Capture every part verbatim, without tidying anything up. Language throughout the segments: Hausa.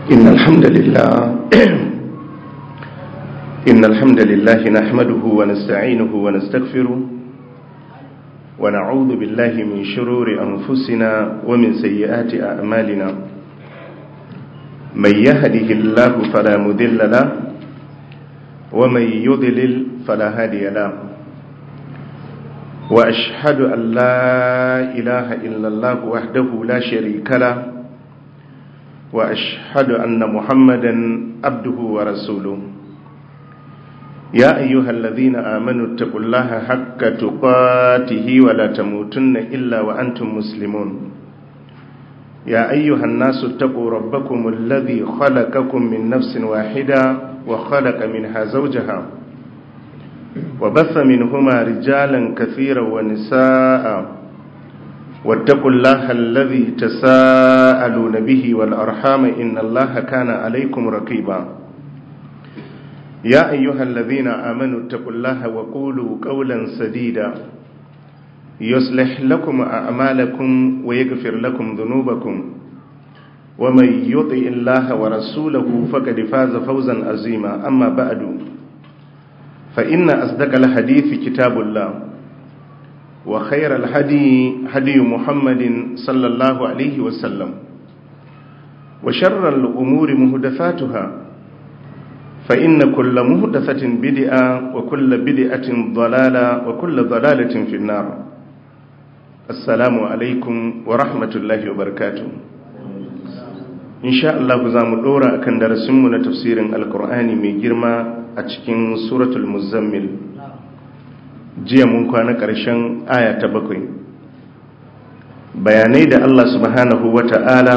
إن الحمد لله إن الحمد لله نحمده ونستعينه ونستغفره ونعوذ بالله من شرور أنفسنا ومن سيئات أعمالنا من يهده الله فلا مضل له ومن يضلل فلا هادي له وأشهد أن لا إله إلا الله وحده لا شريك له وأشهد أن محمدا عبده ورسوله يا أيها الذين آمنوا اتقوا الله حق تقاته ولا تموتن إلا وأنتم مسلمون يا أيها الناس اتقوا ربكم الذي خلقكم من نفس واحدة وخلق منها زوجها وبث منهما رجالا كثيرا ونساء واتقوا الله الذي تساءلون به والأرحام إن الله كان عليكم رقيبا يا أيها الذين آمنوا اتقوا الله وقولوا قولا سديدا يصلح لكم أعمالكم ويغفر لكم ذنوبكم ومن يطع الله ورسوله فقد فاز فوزا عظيما أما بعد فإن أصدق الحديث كتاب الله وخير الهدي هدي محمد صلى الله عليه وسلم وشر الأمور محدثاتها فإن كل محدثة بدعة وكل بدعة ضلالة وكل ضلالة في النار السلام عليكم ورحمة الله وبركاته إن شاء الله زام الدورة كان درسمنا تفسير القرآن من جرما أتكين سورة المزمل jiya mun kwana ƙarshen aya ta bakwai bayanai da Allah subhanahu wata'ala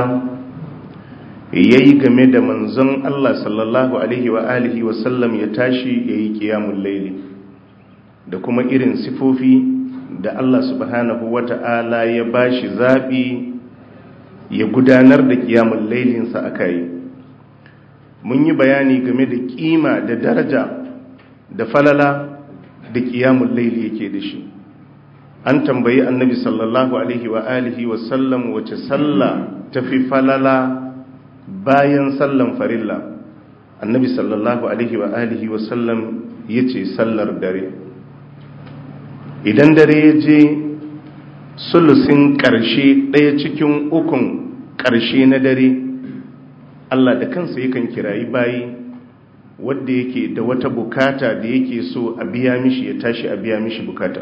yayi game da manzon Allah sallallahu alaihi wa alihi wa sallam ya tashi yayi qiyamul layli da kuma irin sifofi da Allah subhanahu wata'ala ya bashi zabi ya gudanar da qiyamul laylin sa akai mun yi bayani game da kima da daraja da falala da ƙiyamun laili yake da shi an tambayi annabi sallallahu alaihi wa alihi wa sallam wace sallah tafi falala bayan sallan farilla annabi sallallahu alaihi wa alihi wa sallam yace sallar dare idan dare ya je sulusin ƙarshe ɗaya cikin ukun ƙarshe na dare Allah da kansa yakan kirayi bayi wadda yake da wata bukata da yake so a biya mishi ya tashi a biya mishi bukata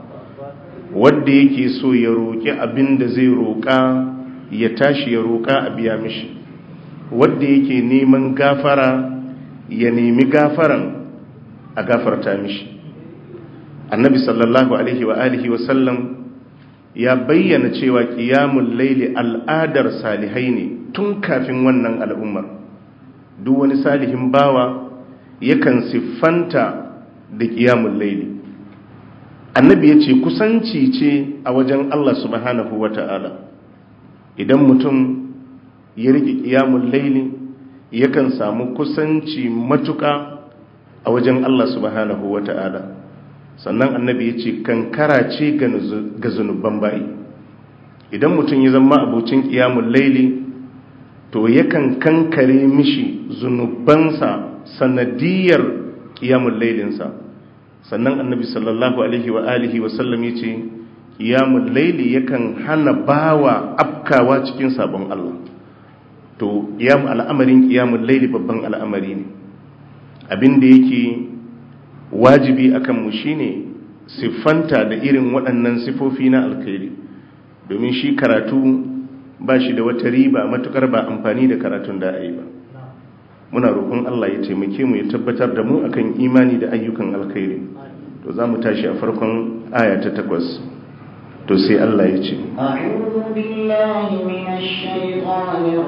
wadda yake so ya roƙi abin da zai roƙa ya tashi ya roƙa a biya mishi wadda yake neman gafara ya nemi gafaran a gafarta mishi annabi sallallahu alaihi wa alihi wa sallam ya bayyana cewa qiyamul laili al'adar salihai ne tun kafin wannan al'ummar duk wani salihin bawa yakan siffanta da ƙiyamun laili annabi ya ce kusanci ce a wajen Allah subhanahu wa ta'ala idan mutum ya riƙe ƙiyamun laili yakan samu kusanci matuƙa a wajen Allah subhanahu wa ta'ala sannan annabi ya ce kankara ce ga zunuban bayi idan mutum ya zama abocin ƙiyamun laili to yakan kankare mishi zunubansa sanadiyar qiyamul lailinsa sannan annabi sallallahu alaihi wa alihi wa sallam yace qiyamul laili yakan hana bawa afkawa cikin sabon Allah to qiyam al'amarin qiyamul laili babban al'amari ne abinda yake wajibi akan mu shine siffanta da irin waɗannan sifofi na alkhairi domin shi karatu ba shi da wata riba matukar ba amfani da karatun da ayi ba muna roƙon Allah ya taimake mu ya tabbatar da mu akan imani da ayyukan alkhairi to za mu tashi a farkon aya ta takwas to sai Allah ya ce a'udhu billahi minash shaitanir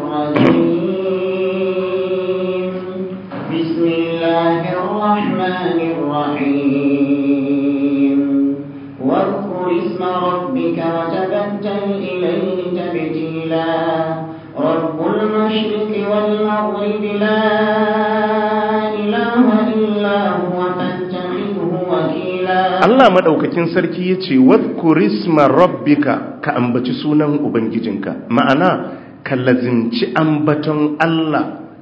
rajim bismillahir rahmanir rahim واذكر اسم ربك وتبتل إليه تبتيلا رب المشرق والمغرب لا إله إلا هو فاتخذه وكيلا الله مدaukakin sarki yace wadhkur isma rabbika ka ambaci sunan ubangijinka ma'ana ka lazimci ambaton Allah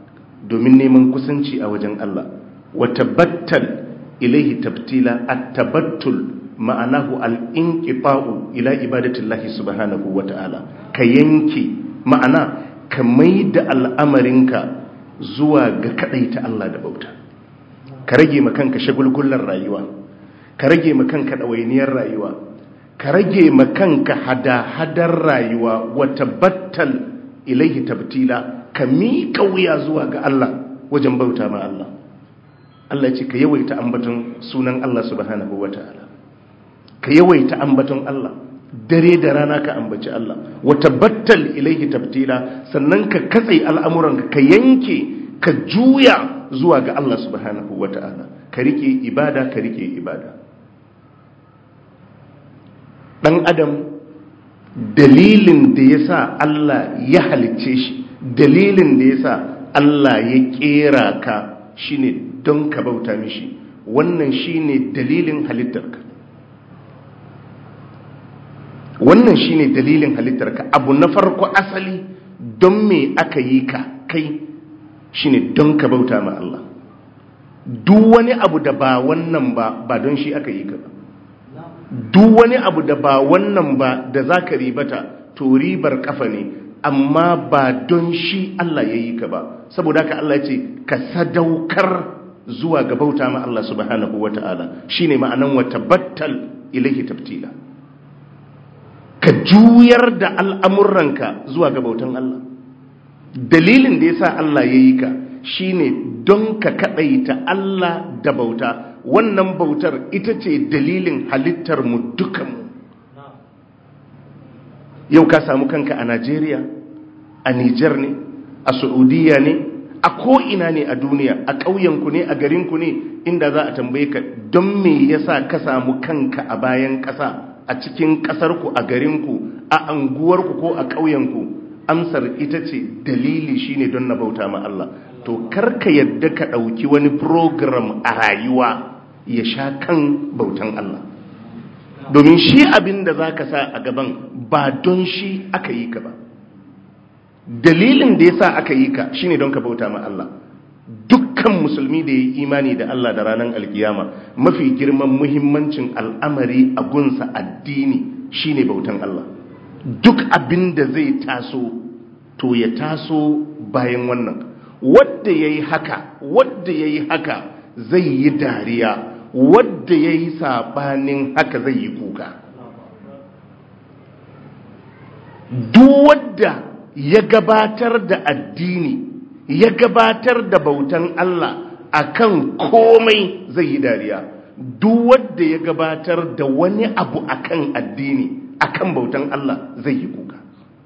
domin neman kusanci a wajen Allah. Wa tabattal ilaihi tabtila. At-tabattul ma'anahu al-inqita'u ila ibadatillahi subhanahu wa ta'ala. Ka yanke, ma'ana ka maida al'amarinka zuwa ga kadaita Allah da bauta. Ka rage makanka shagulgullar rayuwa, ka rage makanka dawainiyar rayuwa, ka rage makanka hada-hadar rayuwa. Wa tabattal ilaihi tabtila. Ka miƙa wuya zuwa ga Allah wajen bauta ma Allah. Allah ce ka yawaita ambaton sunan Allah subhanahu wa ta'ala, ka yawaita ambaton Allah dare da rana, ka ambaci Allah. Wa tabattal ilaihi tabtila. Sannan ka katse al'amuranka, ka yanke, ka juya zuwa ga Allah subhanahu wa ta'ala. Ka rike ibada, ka rike ibada. Dan adam, dalilin da ya sa Allah ya halicce shi, dalilin da ya sa Allah ya kera ka, shine don ka bauta mishi. Wannan shine dalilin halittarka. Wannan shine dalilin halittarka. Abu na farko asali don me aka yi ka kai shine don ka bauta ma Allah. Duk wani abu da ba wannan ba, ba don shi aka yi ka ba. Duk wani abu da ba wannan ba da zaka ribata, to ribar kafa ne, amma ba don shi Allah ya yi ka ba. Saboda haka Allah ya ce ka sadaukar zuwa ga bauta ma Allah subhanahu wa ta'ala. Shine ma'anan wa tabattal ilaihi tabtila. Ka juyar da al'amuranka zuwa ga bautan Allah. Dalilin da ya sa Allah ya yi ka shine don ka kaɗaita Allah da bauta. Wannan bautar ita ce dalilin halittar mu dukanmu. Yau ka samu kanka a Najeriya, a Nijar ne, a Saudiya ne, a ko'ina ne a duniya, a ƙauyenku ne, a garinku ne, inda za a tambaye ka don me yasa ka samu kanka a bayan ƙasa, a cikin ƙasarku, a garinku, a anguwarku ko a ƙauyenku, amsar ita ce dalili shine don na bauta ma Allah. To karka yadda ka ɗauki wani program a rayuwa ya sha kan bautan Allah, domin shi abin da za ka sa a gaban ba don shi aka yi ka ba. Dalilin da ya sa aka yi ka shine don ka bauta ma Allah. Dukkan musulmi da ya yi imani da Allah da ranar alkiyama, mafi girman muhimmancin al'amari a gunsa addini shine bautan Allah. Duk abin da zai taso, to ya taso bayan wannan. Wadda ya yi haka, wadda ya yi haka zai yi dariya, wadda ya yi saɓanin haka zai yi kuka. Duk wadda ya gabatar da addini, ya gabatar da bautan Allah akan komai zai yi dariya. Duk wanda ya gabatar da wani abu akan addini, akan bautan Allah zai yi kuka.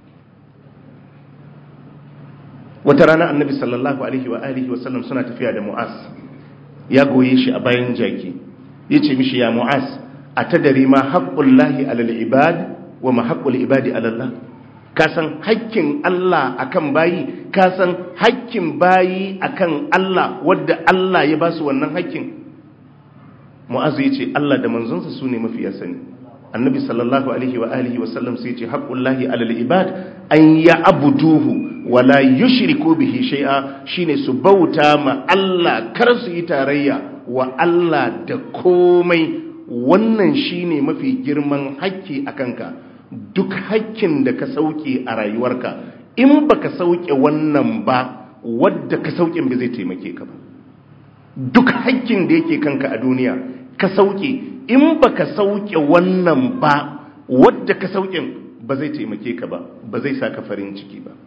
Wata rana Annabi sallallahu alaihi wa alihi wa sallam suna tafiya da Mu'az, ya goye shi a bayan jaki, yace mishi ya Mu'az, atadari ma haqqullahi alal ibad wa ma haqqul ibadi alallah. Ka san haƙƙin Allah akan bayi, ka san haƙƙin bayi akan Allah, wadda Allah ya ba su wannan haƙƙin. Mu'azu ya ce Allah da manzonsa su ne mafiya sani. Annabi sallallahu alaihi wa alihi wa sallam sai ya ce haqqullahi alal ibad an ya'buduhu wa la yushriku bihi shay'a, shine su bauta ma Allah, kar su yi tarayya wa Allah da komai. Wannan shine mafi girman haƙƙi akan ka. Duk haƙƙin da ka sauke a rayuwarka, in baka sauke wannan ba, wadda ka sauke ba zai taimake ka ba. Duk haƙƙin da yake kanka a duniya ka sauke, in baka sauke wannan ba, wadda ka sauke ba zai taimake ka ba, ba zai saka farin ciki ba.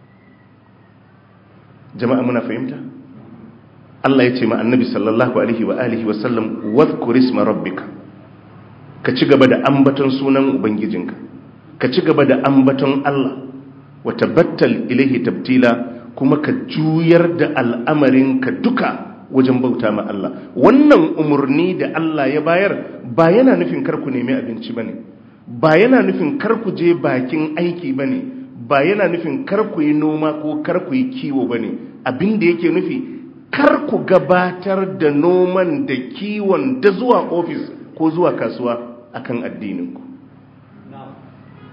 Jama'a muna fahimta? Allah ya ce ma Annabi sallallahu alaihi wa alihi wa sallam, wadhkur isma rabbika. Ka ci gaba da ambaton sunan ubangijinka, ka ci gaba da ambaton Allah, wa tabattal ilaihi tabtila, kuma ka juyar da al'amarinka duka wajen bauta ma Allah. Wannan umarni da Allah ya bayar ba yana nufin kar ku nemi abinci bane, ba yana nufin kar ku je bakin aiki bane, ba yana nufin kar ku yi noma ko kar ku yi kiwo bane. Abin da yake nufi, kar ku gabatar da noman da kiwon da zuwa ofis ko zuwa kasuwa akan addininku.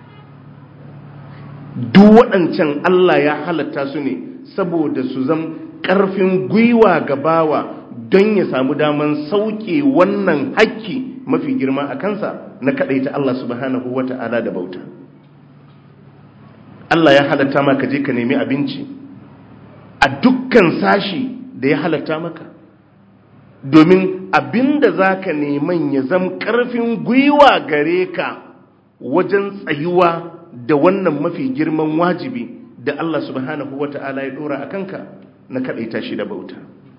Duk waɗancan Allah ya halatta su ne saboda su zam ƙarfin gwiwa ga bawa don ya samu daman sauke wannan hakki mafi girma a kansa na kaɗaita Allah subhanahu wa ta'ala da bauta. Allah ya halatta maka je ka nemi abinci a dukkan sashi da ya halatta maka, domin abinda za ka neman ya zama ƙarfin gwiwa gare ka wajen tsayuwa da wannan mafi girman wajibi da Allah subhanahu wa ta'ala ya ɗora a kanka na kaɗaita shi da bauta.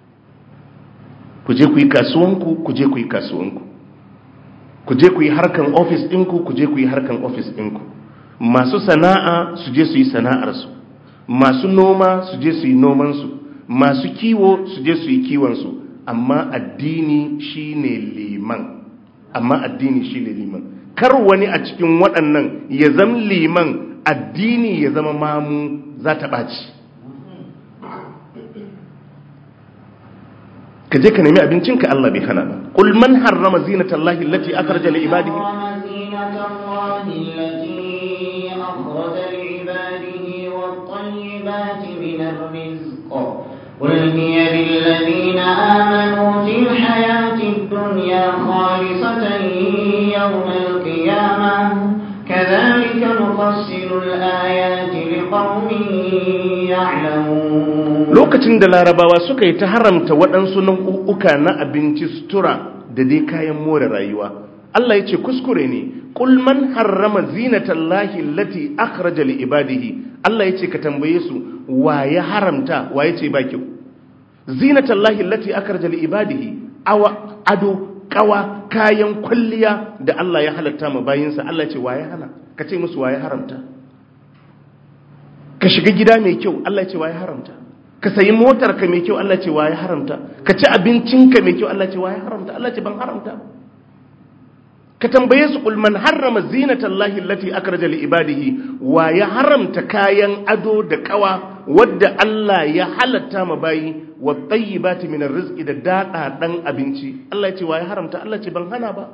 Ku je ku yi kasuwanku, ku je ku yi kasuwanku, ku je ku yi harkan ofis ɗinku, ku je ku yi harkan ofis ɗinku, masu sana'a su je su yi sana'arsu, masu noma su je su yi nomansu, masu kiwo su je su yi kiwonsu, amma addini shi ne liman, amma addini shi ne liman. Kar wani a cikin waɗannan ya zama liman, addini ya zama mamu, za ta ɓaci. Ka je ka nemi abincinka, Allah bai hana ba. Qul man harrama zinatallahi allati akhraja li ibadihi قل هي للذين آمنوا في الحياة الدنيا خالصة يوم القيامة كذلك نفصل الآيات لقوم يعلمون. lokacin da larabawa suka yi ta haramta waɗansu nau'uka na abinci, sutura da dai kayan more rayuwa, Allah ya ce kuskure ne. Qul man harrama zinatallahi allati akhraja li ibadihi, Allah ya ce ka tambaye su wa ya haramta, wa ya ce ba kyau. Zinatallahi allati akhraja li ibadihi, awa ado, kawa, kayan kwalliya da Allah ya halatta ma bayinsa, Allah ya ce wa ya hana. Ka ce musu wa ya haramta. Ka shiga gida mai kyau, Allah ya ce wa ya haramta. Ka sayi motar ka mai kyau, Allah ya ce wa ya haramta. Ka ci abincinka mai kyau, Allah ya ce wa ya haramta. Allah ya ce ban haramta. Ka tambaye su, qul man harrama zinatallahi allati akhraja li ibadihi, wa ya haramta kayan ado da kawa wadda Allah ya halatta ma bayi, wa tayyibati min arrizqi, da dada dan abinci, Allah ya ce wa ya haramta. Allah ya ce ban hana ba.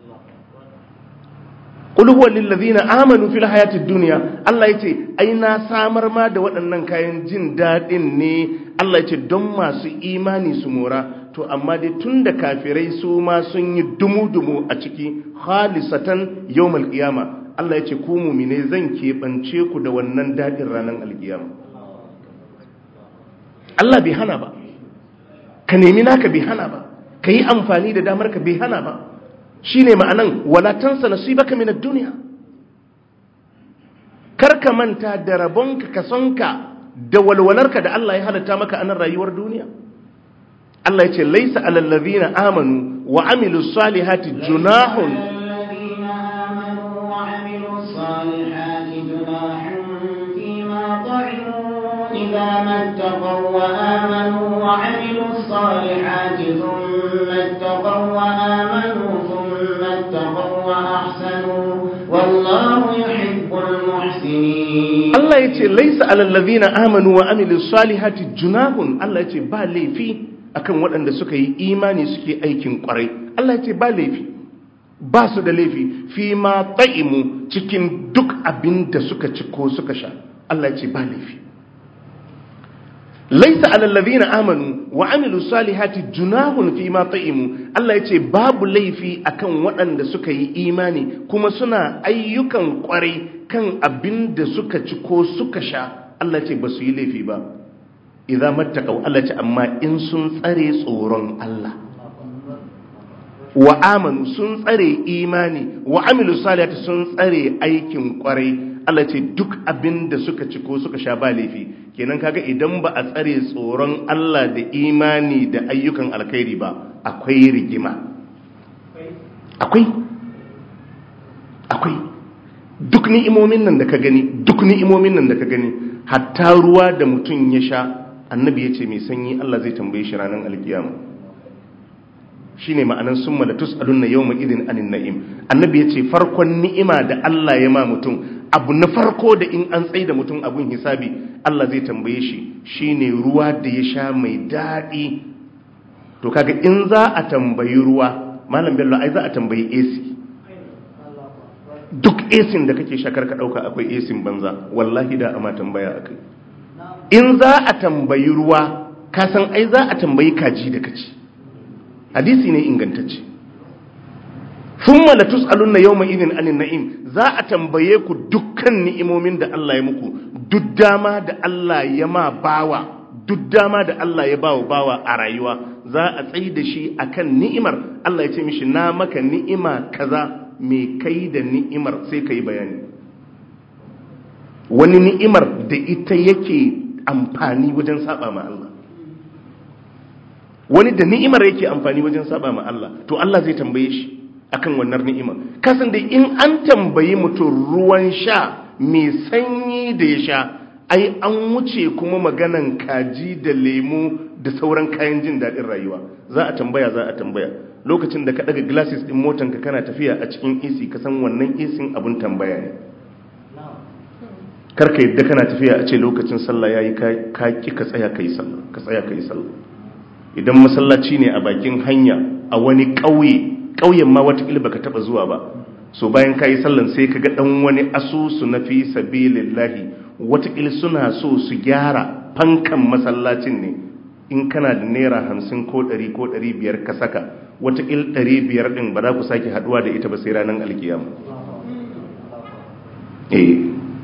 Qul huwa lil ladina amanu fil hayatid dunya, Allah ya ce ai na samar ma da waɗannan kayan jin dadin ne, Allah ya ce don masu imani su mora. To amma dai tun da kafirai su ma sun yi dumu-dumu a ciki, khalisatan yawmal qiyama, Allah ya ce ku mu'mine zan keɓance ku da wannan daɗin ranar alkiyama. Allah bai hana ba, ka nemi naka bai hana ba, ka yi amfani da damar ka bai hana ba. Shi ne ma'anan wala tansa nasibaka min ad-dunya, kar ka manta da rabonka, kasonka da walwalarka da Allah ya halatta maka a nan rayuwar duniya. Allah ya ce laisa alal ladina amanu wa amilus salihati junahun idza mattaqaw wa amanu wa amilus salihati thumma ittaqaw wa amanu thumma ittaqaw wa ahsanu wallahu yuhibbul muhsinin. Allah ya ce laisa alal ladina amanu wa amilus salihati junahun, Allah ya ce ba laifi akan waɗanda suka yi imani suke aikin ƙwarai. Allah ya ce ba laifi, ba su da laifi fi ma ta'imu, cikin duk abin da suka ci ko suka sha. Allah ya ce ba laifi. Laisa alal ladina amanu wa amilu salihati junahun fi ma ta'imu, Allah ya ce babu laifi akan waɗanda suka yi imani kuma suna ayyukan ƙwarai kan abin da suka ci ko suka sha. Allah ya ce ba su yi laifi ba. Idza mattaqaw, Allah ce amma in sun tsare tsoron Allah, wa amanu sun tsare imani, wa amilu salihati sun tsare aikin kwarai, Allah ce duk abin da suka ci ko suka sha ba laifi. Kenan kaga idan ba a tsare tsoron Allah da imani da ayyukan alkhairi ba, akwai rigima, akwai akwai duk ni'imomin nan da ka gani, duk ni'imomin nan da ka gani, hatta ruwa da mutum ya sha, annabi ya ce mai sanyi, Allah zai tambaye shi ranar alkiyama. Shi ne ma'anan summa da tus'alun na yawma idin anin na'im. Annabi ya ce farkon ni'ima da Allah ya ma mutum, abu na farko da in an tsaye da mutum abun hisabi, Allah zai tambaye shi, shi ne ruwa da ya sha mai daɗi. To kaga in za a tambayi ruwa, Malam Bello, ai za a tambayi A C. Duk A C da kake shakar ka ɗauka akwai A C banza, wallahi da ama tambaya akai. In za a tambayi ruwa, ka san ai za a tambayi kaji da kaci. Hadisi ne ingantacce. Thumma latus'alunna yawma idhin anin na'im, za a tambaye ku dukkan ni'imomin da Allah ya muku, duk dama da Allah ya ma bawa, duk dama da Allah ya bawa bawa a rayuwa, za a tsayi da shi akan ni'imar. Allah ya ce mishi na maka ni'ima kaza, me kai da ni'imar sai kai bayani. Wani ni'imar da ita yake amfani wajen saba ma Allah, wani da ni'imar yake amfani wajen saba ma Allah, to Allah zai tambaye shi akan wannan ni'ima. Kasan dai in an tambayi mutum ruwan sha mai sanyi da ya sha, ai an wuce kuma maganan kaji da lemu da sauran kayan jin daɗin rayuwa. Za a tambaya za a tambaya lokacin da ka daga glasses din motanka kana tafiya a cikin A C, ka san wannan A C abun tambaya ne. Karka yadda kana tafiya a ce lokacin sallah yayi ka ki ka tsaya kai sallah, ka tsaya kai sallah. Idan masallaci ne a bakin hanya a wani ƙauye, ƙauyen ma watakila baka taba zuwa ba, so bayan kayi sallan sai ka ga dan wani asusu na fi sabilillahi, watakila suna so su gyara fankan masallacin ne. In kana da naira hamsin ko ɗari ko ɗari biyar ka saka, watakila ɗari biyar ɗin ba za ku sake haɗuwa da ita ba sai ranar alkiyama. Eh,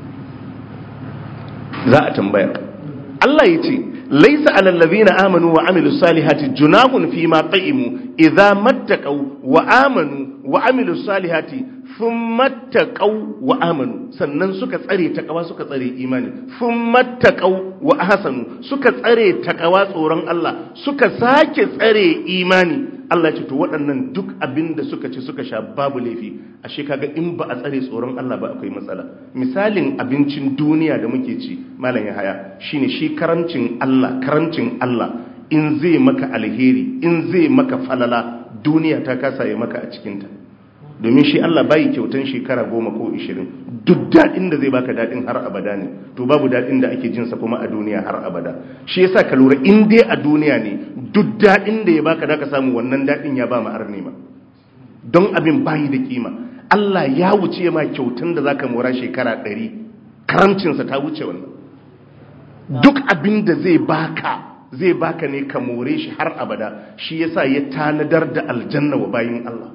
za a tambaya. Allah ya ce laisa alal ladina amanu wa amilus salihati junahun fi ma ta'imu idza mattaqaw wa amanu wa amilus salihati thumma taqaw wa amanu, sannan suka tsare takawa suka tsare imani, thumma taqaw wa ahsanu, suka tsare takawa tsoron Allah, suka sake tsare imani. Allah ya ce to waɗannan duk abinda suka ci suka sha babu laifi. Ashe kaga in ba a tsare tsoron Allah ba akwai matsala. Misalin abincin duniya da muke ci malam Yahaya shine shi karamcin Allah, karamcin Allah in zai maka alheri, in zai maka falala, duniya ta kasa ya maka a cikin ta. Domin shi Allah bai kyautan shekara goma ko ishirin, duk daɗin da zai baka daɗin har abada ne, to babu daɗin da ake jinsa kuma a duniya har abada. Shi yasa ka lura in dai a duniya ne duk daɗin da ya baka da ka samu wannan daɗin ya ba ma arne ma, don abin bayi da kima. Allah ya wuce ma kyautan da zaka mora shekara ɗari, karamcinsa ta wuce wannan. Duk abin da zai baka zai baka ne ka more shi har abada. Shi yasa ya tanadar da aljanna wa bayin Allah.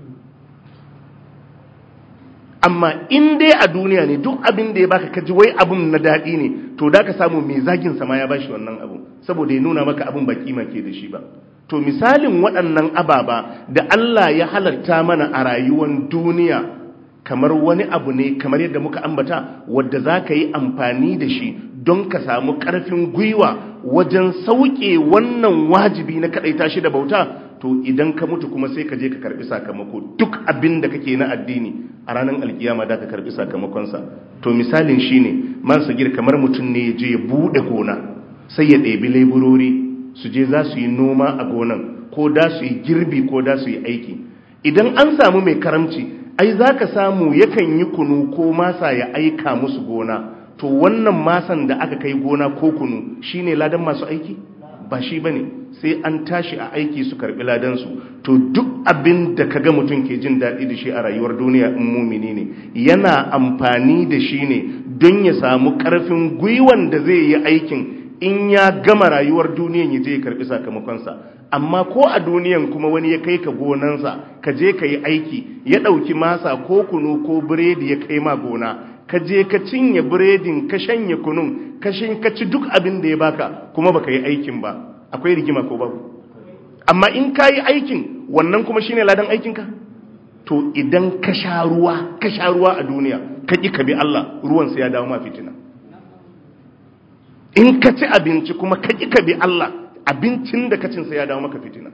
Amma in dai a duniya ne duk abin da ya baka kaji wai abin na daɗi ne, to da ka samu mai zagin sama ya bashi wannan abu saboda ya nuna maka abin ba kima ke da shi ba. To misalin waɗannan ababa da Allah ya halarta mana a rayuwar duniya kamar wani abu ne, kamar yadda muka ambata, wadda za ka yi amfani da shi don ka samu ƙarfin gwiwa wajen sauke wannan wajibi na kaɗaita shi da bauta. To idan ka mutu kuma sai ka je ka karbi sakamako, duk abin da kake na addini a ranar alkiyama da ka karbi sakamakonsa. To misalin shine man sagir kamar mutum ne je ya bude gona, sai ya ɗebi leburori su je za su yi noma a gonan, ko da su yi girbi ko da su yi aiki. Idan an samu mai karamci, ai za ka samu yakan yi kunu ko masa ya aika musu gona. To wannan masan da aka kai gona ko kunu shine ladan masu aiki? Ba shi bane, sai an tashi a aiki su karbi ladansu. To duk abin da kaga mutum ke jin daɗi da shi a rayuwar duniya in mumini ne, yana amfani da shi ne don ya samu ƙarfin gwiwan da zai yi aikin in ya gama rayuwar duniyan ya je ya karbi sakamakonsa. Amma ko a duniyan kuma wani ya kai ka gonansa ka je ka yi aiki, ya ɗauki masa ko kunu ko biredi ya kai ma gona, ka je ka cinye biredin, ka shanye kunun, ka ci duk abin da ya baka kuma baka yi aikin ba, akwai rigima ko babu? Amma in ka yi aikin, wannan kuma shine ladan aikinka. To idan ka sha ruwa, ka sha ruwa a duniya, ka ƙi ka bi Allah, ruwan sai ya dawo ma fitina. In ka ci abinci kuma ka ƙi ka bi Allah, abincin da ka cin sai ya dawo maka fitina.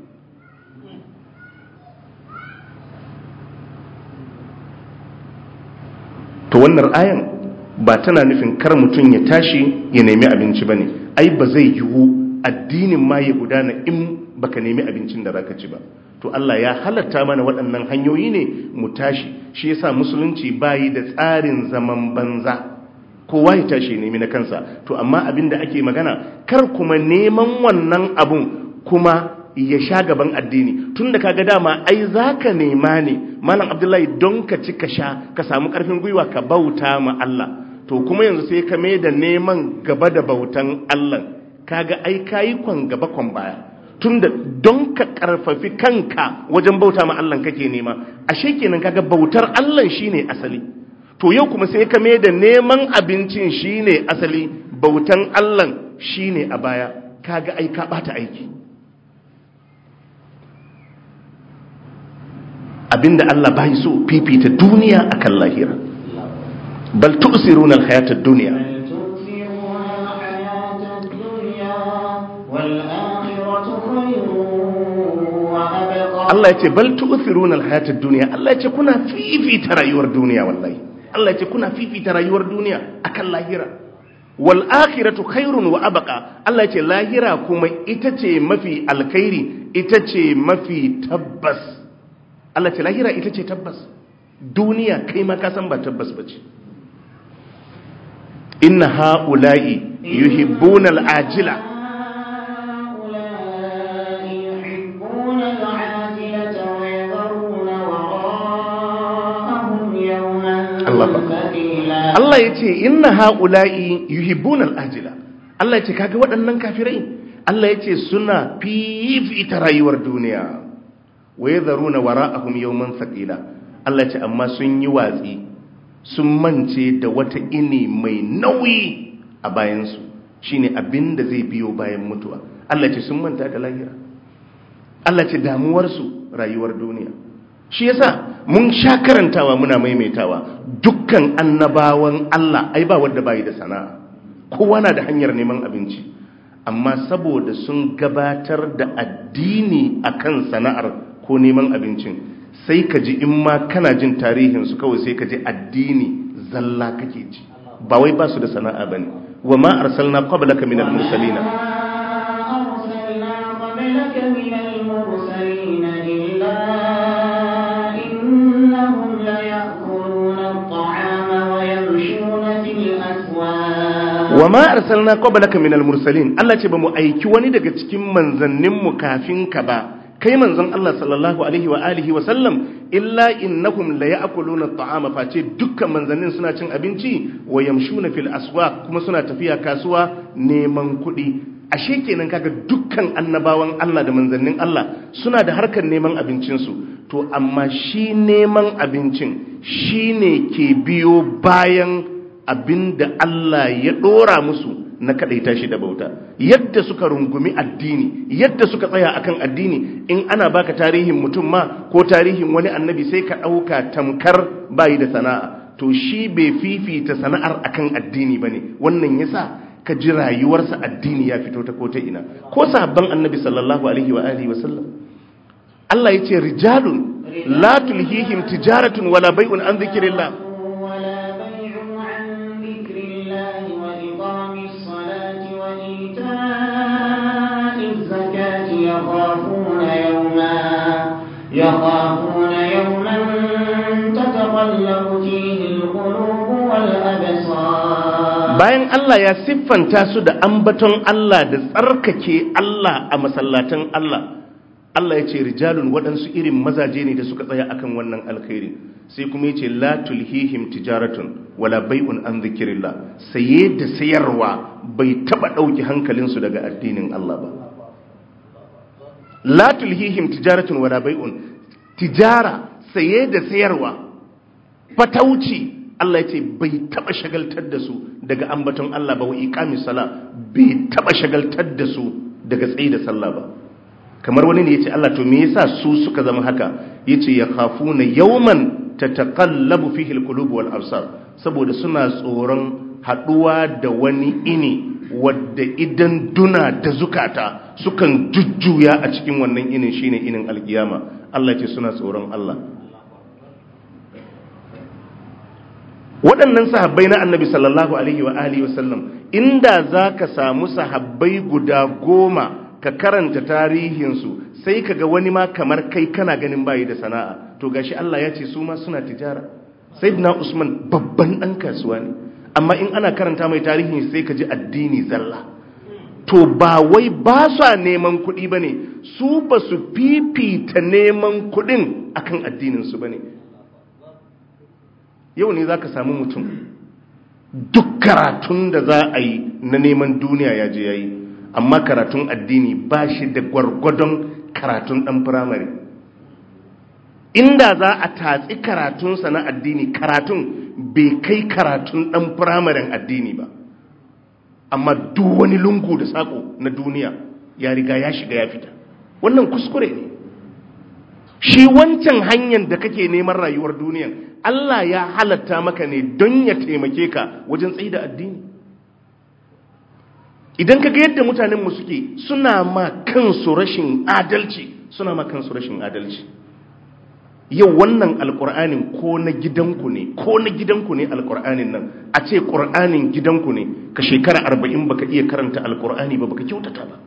To wannan ayan ba tana nufin kar mutum ya tashi ya nemi abinci bane. Ai ba zai yiwu addinin ma ya gudana in baka nemi abincin da zaka ci ba. To Allah ya halatta mana waɗannan hanyoyi ne mu tashi. Shi yasa musulunci bayi da tsarin zaman banza. Kowa ya tashi nemi na kansa. To amma abin da ake magana, kar kuma neman wannan abun kuma ya sha gaban addini. Tun da kaga dama ai zaka nema ne Malam Abdullahi don ka ci ka sha ka samu karfin gwiwa ka bauta ma Allah. To kuma yanzu sai ka mai da neman gaba da bautan Allah, kaga ai kayi kwan gaba kwan baya, tunda don ka karfafi kanka wajen bauta ma Allah kake nema, ashe kenan kaga bautar Allah shine asali. To yau kuma sai ka mai da neman abincin shine asali, bautan Allah shine a baya, kaga ai ka bata aiki. Abinda Allah bai so fifita duniya akan lahira. Bal tu'siruna al-hayata ad-dunya Allah ya ce bal tu'thiruna al-hayata ad-dunya, Allah ya ce kuna fifita rayuwar duniya. Wallahi Allah ya ce kuna fifita rayuwar duniya akan lahira. Wal akhiratu khairun wa abqa, Allah ya ce lahira kuma ita ce mafi alkhairi, ita ce mafi tabbas. Allah ya ce lahira ita ce tabbas, duniya kai ma ka san ba tabbas bace. Inna haula'i yuhibbuna al-ajila, Allah ya ce inna ha'ula'i yuhibbuna al-ajila, Allah ya ce kaga waɗannan kafirai, Allah ya ce suna fifita rayuwar duniya, wa yadharuna wara'ahum yawman thaqila, Allah ya ce amma sun yi watsi, sun mance da wata ini mai nauyi a bayansu, shine abinda zai biyo bayan mutuwa. Allah ya ce sun manta da lahira, Allah ya ce damuwarsu rayuwar duniya. Shi yasa mun sha karantawa muna maimaitawa, dukkan annabawan Allah ai ba wanda bai da sana'a, kowa na da hanyar neman abinci, amma saboda sun gabatar da addini akan sana'ar ko neman abincin, sai ka ji in ma kana jin tarihin su kawai sai ka ji addini zalla kake ji, ba wai ba su da sana'a bane. Wa ma arsalna qablaka minal mursalina wa ma arsalna qablaka minal mursalin, Allah ce ba mu aiki wani daga cikin manzannin mu kafin ka ba, kai manzon Allah sallallahu alaihi wa alihi wa sallam, illa innahum la ya'kuluna at-ta'ama, face dukkan manzannin suna cin abinci, wa yamshuna fil aswaq, kuma suna tafiya kasuwa neman kuɗi. Ashe kenan kaga dukkan annabawan Allah da manzannin Allah suna da harkar neman abincin su, to amma shi neman abincin shine ke biyo bayan abinda Allah ya dora musu na kadaita shi da bauta. Yadda suka rungumi addini, yadda suka tsaya akan addini, in ana baka tarihin mutum ma ko tarihin wani annabi sai ka dauka tamkar bayi da sana'a, to shi bai fifita sana'ar akan addini bane. Wannan yasa ka ji rayuwarsa addini ya fito ta ko ta ina. Ko sahabban annabi sallallahu alaihi wa alihi wa sallam, Allah yace rijalun la tulhihim tijaratun wala bai'un an dhikrillah, يخافون يوما يخافون يوما تتقلب فيه القلوب والأبصار. bayan Allah ya siffanta su da ambaton Allah da tsarkake Allah a masallatan Allah, Allah ya ce rijalun waɗansu irin mazaje ne da suka tsaya akan wannan alkhairi. Sai kuma ya ce la tulhihim tijaratun wala bai'un an dhikrillah, saye da sayarwa bai taba dauki hankalinsu daga addinin Allah ba. La tulhihim tijaratun wala bai'un, tijara saye da sayarwa, fatauci, Allah ya ce bai taba shagaltar da su daga ambaton Allah ba, wa iqamis sala bai taba shagaltar da su daga tsayi da sallah ba. Kamar wani ne yace Allah to me yasa su suka zama haka, yace ya khafuna yawman tataqallabu fihi alqulub wal absar, saboda suna tsoron haduwa da wani ini wadda idan duna da zukata sukan jujjuya a cikin wannan inin, shine inin alkiyama. Allah ce suna tsoron Allah. Waɗannan sahabbai na annabi sallallahu alaihi wa alihi wasallam, inda zaka samu sahabbai guda goma ka karanta tarihinsu, sai kaga wani ma kamar kai kana ganin bayi da sana'a, to gashi Allah ya ce su ma suna tijara. Sayyidina Usman babban ɗan kasuwa ne, amma in ana karanta mai tarihin sai ka ji addini zalla. To ba wai ba su neman kuɗi ba ne, su ba su fifita neman kuɗin akan addininsu ba ne. Yau ne za ka samu mutum duk karatun da za a yi na neman duniya ya je ya yi, amma karatun addini ba shi da gwargwadon karatun ɗan firamare. Inda za a tatsi karatunsa na addini, karatun bai kai karatun ɗan firamaren addini ba, amma duk wani lungu da saƙo na duniya ya riga ya shiga ya fita. Wannan kuskure ne. Shi wancan hanyar da kake neman rayuwar duniyan, Allah ya halatta maka ne don ya taimake ka wajen tsaye da addini. Idan ka ga yadda mutanenmu suke suna ma kansu rashin adalci, suna ma kansu rashin adalci. Yau wannan alƙur'anin ko na gidanku ne, ko na gidanku ne alƙur'anin nan, a ce ƙur'anin gidanku ne, ka shekara arba'in baka iya karanta alƙur'ani ba, baka kyautata ba.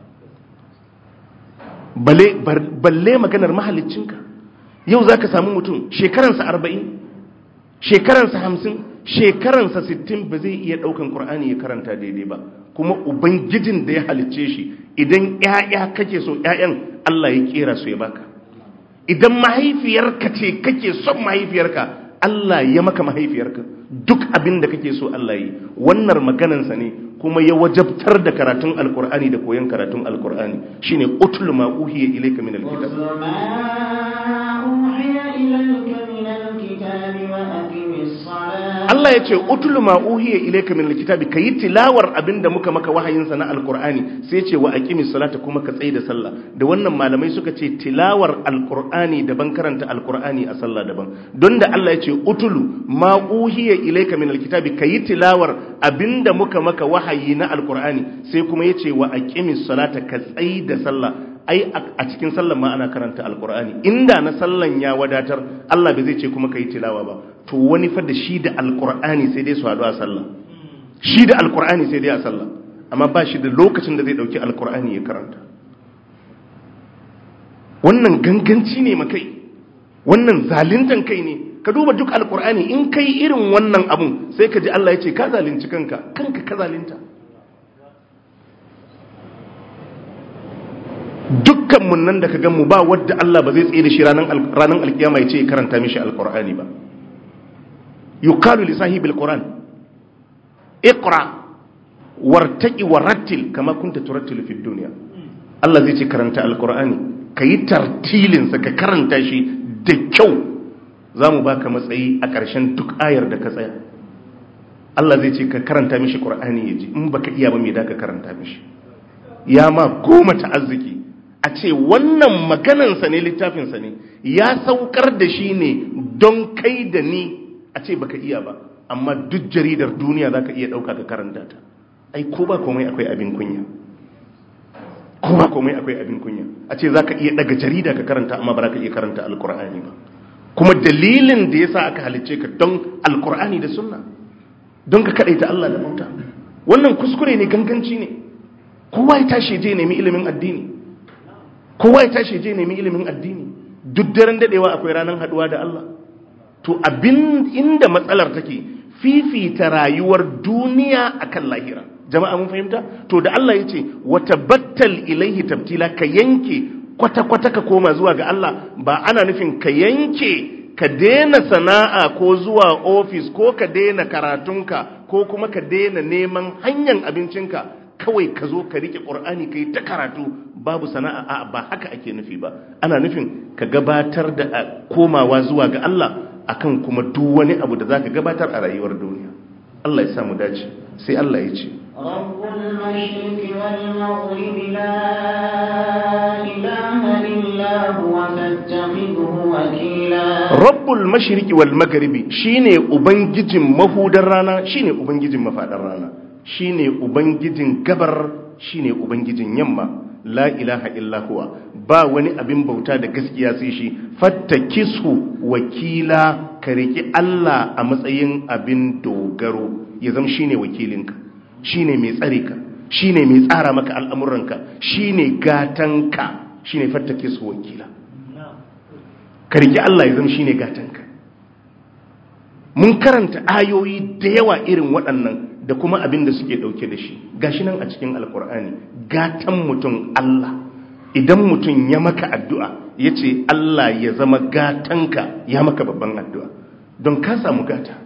Balle, balle maganar mahaliccinka. Yau za ka samu mutum shekaransa arba'in, shekaransa hamsin, shekaransa sittin ba zai iya ɗaukan ƙur'ani ya karanta daidai ba. Kuma Ubangijin da ya halicce shi, idan ‘ya'ya kake so ‘ya'yan Allah ya ƙera su ya baka. Idan mahaifiyarka ce kake son mahaifiyarka, Allah ya maka mahaifiyarka. Duk abin da kake so Allah yi. Wannan maganansa ne kuma ya wajabtar da karatun alkur'ani da koyon karatun alkur'ani shine utul ma uhiya ilayka min alkitab. Allah ya ce utul ma uhiya ilayka min alkitab, kayi tilawar abinda muka maka wahayin sa na alkur'ani, sai ce wa aqimis salata, kuma ka tsaye da sallah. Da wannan malamai suka ce tilawar alkur'ani daban, karanta alkur'ani a sallah daban. Don da Allah ya ce utulu ma uhiya ilayka min alkitab, kayi tilawar abinda muka maka wahayi na alkur'ani, sai kuma yace wa aqimis salata, ka tsayi da sallah. Ai a cikin sallan ma ana karanta alkur'ani. Inda na sallan ya wadatar, Allah bai zai ce kuma kai tilawa ba. To wani fa da shi da alkur'ani sai dai su haɗu a sallah, shi da alkur'ani sai dai a sallah, amma ba shi da lokacin da zai ɗauki alkur'ani ya karanta. Wannan ganganci ne makai, wannan zalintan kai ne. Ka duba duk alkur'ani, in kai irin wannan abun sai ka ji Allah ya ce ka zalunci kanka, kanka ka zalinta. Dukkan mun nan da ka gan mu ba wadda Allah ba zai tsaye da shi ranar ranar alkiyama ya ce ya karanta mishi alkur'ani ba. Yuqalu li sahibil qur'an iqra wartaqi warattil kama kunta turattilu fid dunya. Allah zai ce karanta alkur'ani, kayi tartilin sa, ka karanta shi da kyau, za mu baka matsayi a ƙarshen duk ayar da ka tsaya. Allah zai ce ka karanta mishi Qur'ani ya ji, in baka iya ba me da ka karanta mishi. Ya ma goma ta arziki a ce wannan maganansa ne, littafinsa ne, ya saukar da shi ne don kai da ni, a ce baka iya ba, amma duk jaridar duniya za ka iya ɗauka ka karanta ta. Ai ko ba komai akwai abin kunya, ko ba komai akwai abin kunya. A ce za ka iya ɗaga jarida ka karanta, amma ba za ka iya karanta alkur'ani ba. Kuma dalilin da ya sa aka halicce ka don alkur'ani da sunna, don ka kaɗaita Allah da bauta. Wannan kuskure ne, ganganci ne. Kowa ya tashi je nemi ilimin addini, kowa ya tashi je nemi ilimin addini. Duk daren dadewa akwai ranar haduwa da Allah. To abin inda matsalar take, fifita rayuwar duniya akan lahira. Jama'a mun fahimta? To da Allah ya ce wa tabattal ilaihi tabtila, ka yanke kwata-kwata ka koma zuwa ga Allah, ba ana nufin ka yanke ka daina sana'a ko zuwa ofis ko ka daina karatunka ko kuma ka daina neman hanyar abincinka, kawai ka zo ka rike ƙur'ani ka yi ta karatu babu sana'a. A ba haka ake nufi ba. Ana nufin ka gabatar da komawa zuwa ga Allah akan kuma duk wani abu da zaka gabatar a rayuwar duniya. Allah ya samu dace. Sai Allah ya ce Rabbul mashriqi wal maghribi la ilaha illa huwa fattakhidhu wakila. Rabbul mashriqi wal maghribi shine ubangijin mahudar rana, shine ubangijin mafadar rana, shine ubangijin gabar, shine ubangijin yamma. La ilaha illa huwa, ba wani abin bauta da gaskiya sai shi. Fattakisu wakila, ka riki Allah a matsayin abin dogaro, ya zama shine wakilinka, shine mai tsare ka, shine mai tsara maka al'amuranka, shine gatanka, shine fattakisu wakila. Ka riki Allah ya zama shine gatanka. Mun karanta ayoyi da yawa irin waɗannan da kuma abin da suke ɗauke da shi. Gashi nan a cikin Alƙur'ani, gatan mutum Allah. Idan mutum ya maka addu'a, ya ce Allah ya zama gatanka, ya maka babban addu'a. Don ka samu gata.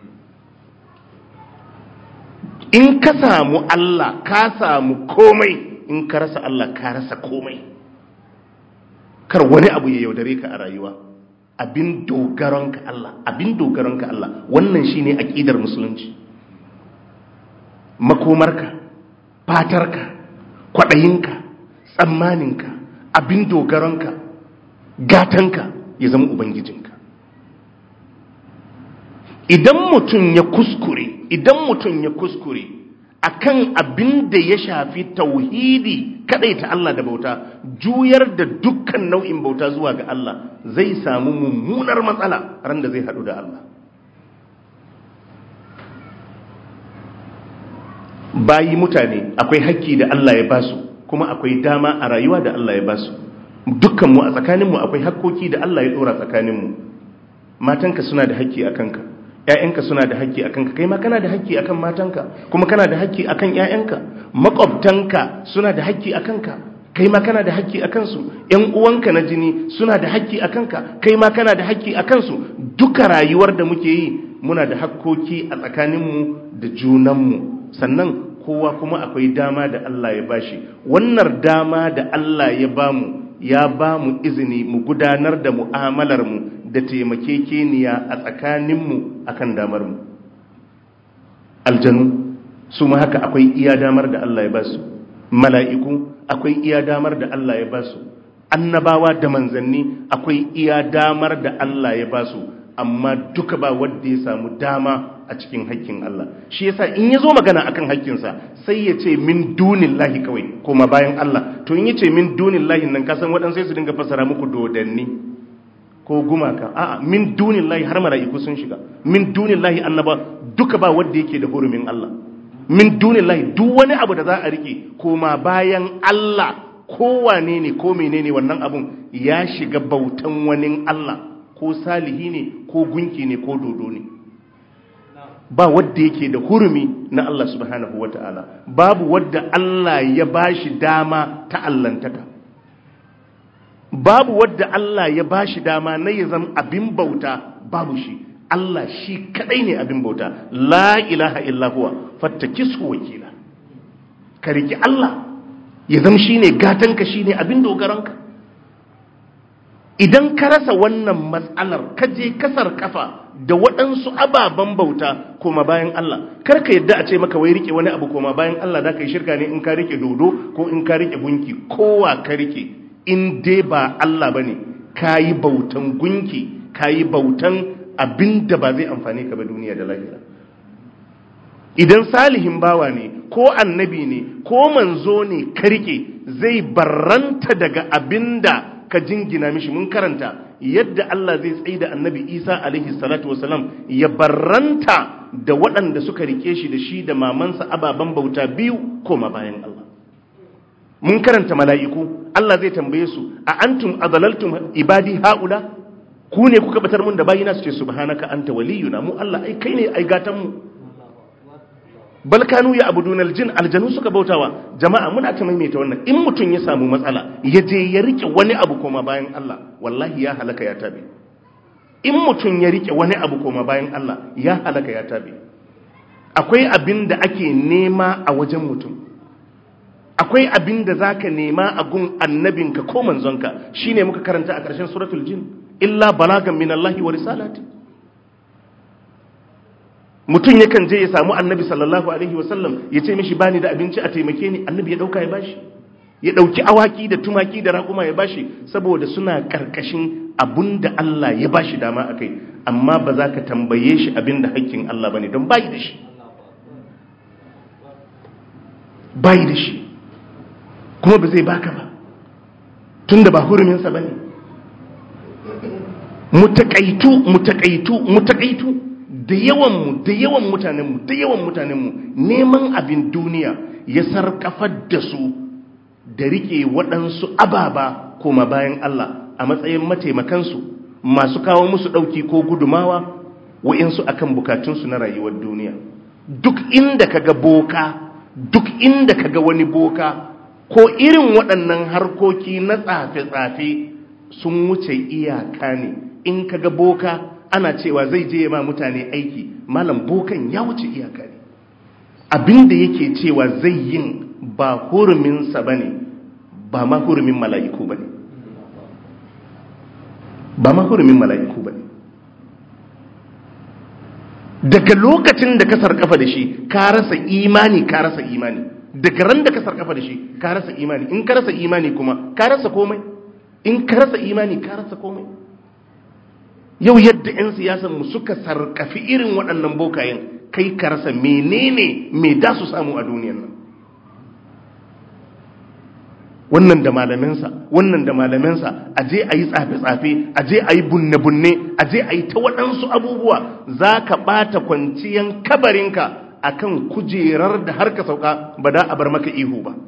In ka samu Allah, ka samu komai. in ka rasa Allah ka rasa komai. Kar wani abu ya yaudare ka a rayuwa, abin dogaronka Allah, abin dogaronka Allah. Wannan shine aqidar musulunci. Makomarka, fatarka, kwadayinka, tsammaninka, abin dogaronka, gatanka ya zama ubangijinka. Idan mutum ya kuskure, idan mutum ya kuskure akan abin da ya shafi tauhidi kadai ta Allah da bauta, juyar da dukkan nau'in bauta zuwa ga Allah, zai samu mummunar matsala ran da zai hadu da Allah. Bayi mutane akwai haƙƙi da Allah ya basu, kuma akwai dama a rayuwa da Allah ya basu. Dukkan mu a tsakanin mu akwai hakkoki da Allah ya dora tsakanin mu. Matanka suna da haƙƙi a kanka, ƴaƴanka suna da haƙƙi a kanka, kai ma kana da haƙƙi akan matanka, kuma kana da haƙƙi akan ƴaƴanka. Makwabtanka suna da haƙƙi a kanka, kai ma kana da haƙƙi a kansu. ƴan uwanka na jini suna da haƙƙi a kanka, kai ma kana da haƙƙi a kansu. Duka rayuwar da muke yi muna da hakkoki a tsakaninmu da junanmu. Sannan kowa kuma akwai dama da Allah ya bashi. Wannan dama da Allah ya bamu, ya bamu izini mu gudanar da mu'amalar mu da taimakekeniya a tsakaninmu akan damar mu. Aljanu su ma haka akwai iya damar da Allah ya basu. Mala'iku akwai iya damar da Allah ya basu. Annabawa da manzanni akwai iya damar da Allah ya basu. Amma duka ba wanda ya samu dama a cikin haƙƙin Allah. Shi yasa in yazo magana akan haƙƙinsa sai ya ce min dunillahi kawai, kuma bayan Allah. To in yace min dunillahi nan ka san waɗansu sai su dinga fasara muku dodanni ko gumaka. A'a, min dunillahi har mala'iku sun shiga. Min dunillahi annaba duka ba wanda yake da hurumin Allah. Min dunillahi duk wani abu da za a rike koma bayan Allah, kowane ne ko menene wannan abun ya shiga bautan wani Allah. Ko salihi ne ko gunki ne ko dodo ne, ba wadda yake da hurumi na Allah subhanahu wata'ala. Babu wadda Allah ya bashi dama ta allantaka, babu wadda Allah ya bashi dama na ya zama abin bauta, babu shi. Allah shi kadai ne abin bauta. La ilaha illa huwa fattakisu wakila. Ka riki Allah ya zama shine gatanka, shine abin dogaranka. Idan ka rasa wannan matsalar, ka je kasar kafa da waɗansu ababen bauta koma bayan Allah, kar ka yadda a ce maka wai rike wani abu koma bayan Allah da ka yi shirka ne in ka rike dodo ko in ka rike gunki. Kowa ka rike, in dai ba Allah bane, ka yi bautan gunki, ka yi bautan abin da ba zai amfane ka ba duniya da lahira. Idan salihin bawa ne ko annabi ne ko manzo ne ka rike, zai barranta daga abinda ka jingina mishi. Mun karanta yadda Allah zai tsaye da annabi Isa alaihi salatu wasalam ya barranta da waɗanda suka rike shi da shi da mamansa ababen bauta biyu koma bayan Allah. Mun karanta mala'iku, Allah zai tambaye su, a antum adhalaltum ibadi haula, ku ne kuka batar mun da bayina? Su ce subhanaka anta waliyuna, mu Allah ai kai ne ai gatan mu. Bal kanu ya abudun aljin, aljanu suka bautawa. Jama'a muna ta maimaita wannan. In mutum ya samu matsala ya je ya rike wani abu koma bayan Allah, wallahi ya halaka ya tabe. In mutum ya rike wani abu koma bayan Allah, ya halaka ya tabe. Akwai abin da ake nema a wajen mutum, akwai abin da zaka nema a gun annabinka ko manzonka. Shine muka karanta a ƙarshen suratul jin, illa balagan minallahi wa risalati. Mutum yakan je ya samu annabi sallallahu alaihi wasallam ya ce mishi bani da abinci a taimake ni, annabi ya dauka ya bashi. Ya dauki awaki da tumaki da raƙuma ya bashi, saboda suna karkashin abunda Allah ya bashi dama akai. Amma ba za ka tambaye shi abinda haƙƙin Allah bane, don bai da shi, bai da shi kuma ba zai baka ba tunda ba huruminsa bane. Mutakaitu mutakaitu mutakaitu da yawanmu da yawan mutanenmu da yawan mutanenmu neman abin duniya ya sarkafar da su da rike waɗansu ababa koma bayan Allah a matsayin mataimakansu, masu kawo musu ɗauki ko gudumawa wa'insu akan bukatunsu na rayuwar duniya. Duk inda kaga boka, duk inda kaga wani boka ko irin waɗannan harkoki na tsafe-tsafe sun wuce iyaka ne. In kaga boka ana cewa zai je ma mutane aiki, malam bokan ya wuce iyaka ne. Abinda yake cewa zai yin ba huruminsa ba ne, ba ma hurumin mala'iku ba ne, ba ma hurumin mala'iku ba ne. Daga lokacin da ka sarkafa da shi ka rasa imani, ka rasa imani. Daga ran da ka sarkafa da shi ka rasa imani. In ka rasa imani kuma ka rasa komai. In ka rasa imani ka rasa komai. Yau yadda 'yan siyasanmu suka sarkafi irin waɗannan bokayen, kai ka rasa menene me da su samu a duniyan nan. Wannan da malaminsa, wannan da malaminsa, a je a yi tsafe-tsafe, a je a yi bunne-bunne, a je a yi ta waɗansu abubuwa, za ka ɓata kwanciyan kabarinka a kan kujerar da har ka sauka ba da a bar maka ihu ba.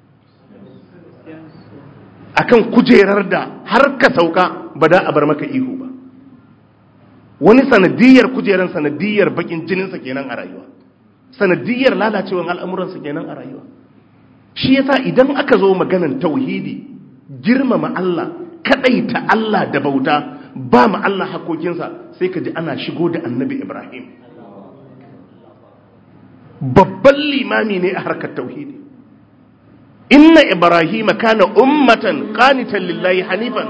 A kan kujerar da har ka sauka ba da a bar maka ihu ba. Wani sanadiyar kujerar sanadiyar bakin jininsa kenan a rayuwa, sanadiyar lalacewar al'amuransa kenan a rayuwa. Shi yasa idan aka zo maganan tauhidi, girmama Allah, kadaita Allah da bauta, ba ma Allah hakokinsa, sai ka ji ana shigo da annabi Ibrahim. Babban limami ne a harkar tauhidi. Inna Ibrahim kana ummatan qanitan lillahi hanifan.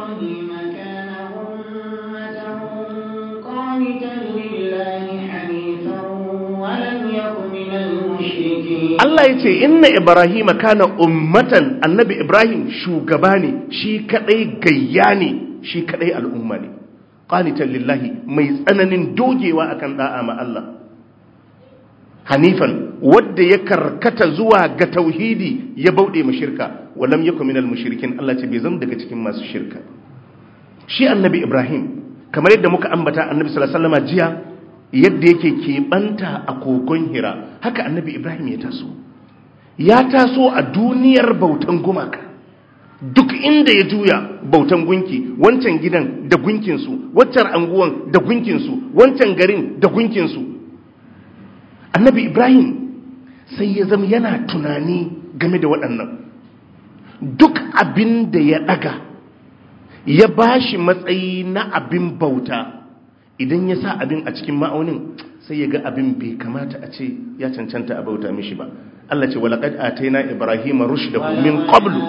Allah ya ce inna Ibrahim kana ummatan, annabi Ibrahim shugaba ne, shi kadai gayya ne, shi kadai al'umma ne, qanitan lillahi, mai tsananin dogewa akan da'a ma Allah, hanifan, wadda ya karkata zuwa ga tauhidi ya bauɗe ma shirka, walam yakun minal mushrikin. Allah ce bai zama daga cikin masu shirka. Shi annabi Ibrahim, kamar yadda muka ambata annabi sallallahu alaihi wasallam jiya, yadda yake keɓanta a kogon Hira, haka annabi Ibrahim ya taso. Ya taso a duniyar bautan gumaka. Duk inda ya juya bautan gunki, wancan gidan da gunkinsu, waccan anguwan da gunkinsu, wancan garin da gunkinsu. Annabi Ibrahim sai ya zama yana tunani game da waɗannan. Duk abin da ya ɗaga, ya bashi matsayi na abin bauta, idan ya sa abin a cikin ma'aunin, sai ya ga abin bai kamata a ce ya cancanta a bauta mishi ba. Allah ce walaqad ataina ibrahima rushdahu min qablu,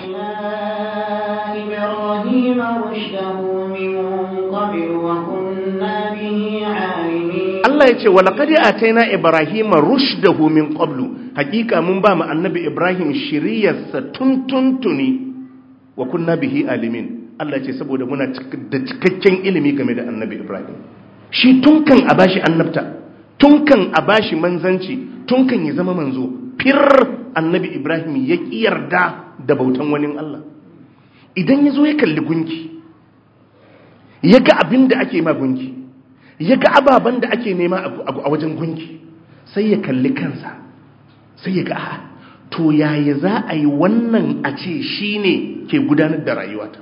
Allah ya ce walaqad ataina ibrahima rushdahu min qablu, hakika mun ba mu annabi Ibrahim shiriyarsa tuntuntuni, wa kunna bihi alimin. Allah ce saboda muna da cikakken ilimi game da annabi Ibrahim. Shi tun kan a bashi annabta, tun kan a bashi manzanci, tun kan ya zama manzo, fir annabi Ibrahim ya ƙi yarda da bautan wani Allah. Idan ya zo ya kalli gunki, ya ga abin da ake ma gunki, ya ga ababen da ake nema a wajen gunki, sai ya kalli kansa, sai ya ga a to yaya za a yi wannan a ce shi ne ke gudanar da rayuwata.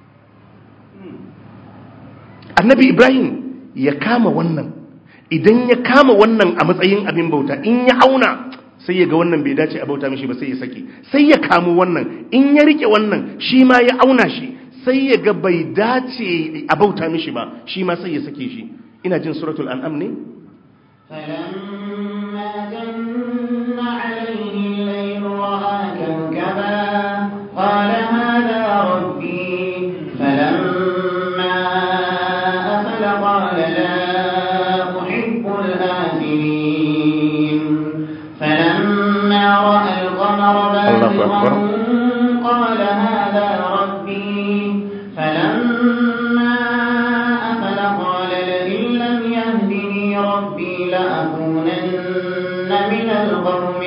Annabi Ibrahim ya kama wannan, idan ya kama wannan a matsayin abin bauta, in ya auna sai ya ga wannan bai dace a bauta mishi ba, sai ya sake, sai ya kamo wannan, in ya rike wannan shi ma ya auna shi, sai ya ga bai dace a bauta mishi ba, shi ma sai ya sake shi. Ina jin suratul an'am ne. فلما جن عليه الليل رأى كوكبا قال هذا ربي فلما أفل قال لا أحب الآفلين فلما رأى القمر بازغا قال هذا ربي فلما أفل قال لئن لم يهدني ربي لأكونن من القوم